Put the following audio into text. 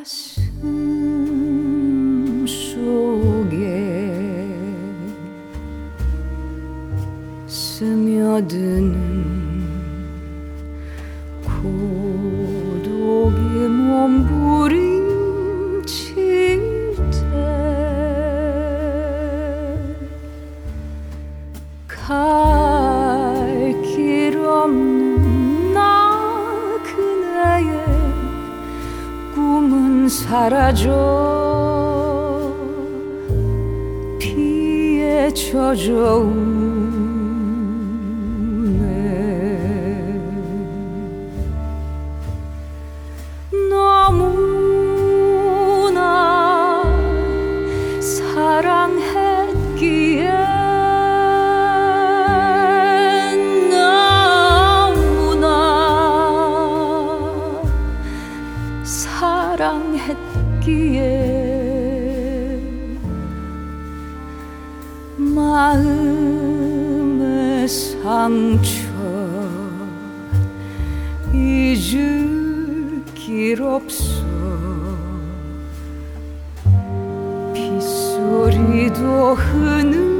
가슴 속에 스며드는 고독이 몸부림칠 때 갈 길 없는 나 그네의 꿈은 사라져 비에 젖어 너무나 사랑했기에 너무나 사랑했기에 마음의 상처 잊을 길 없어 빗소리도 흐는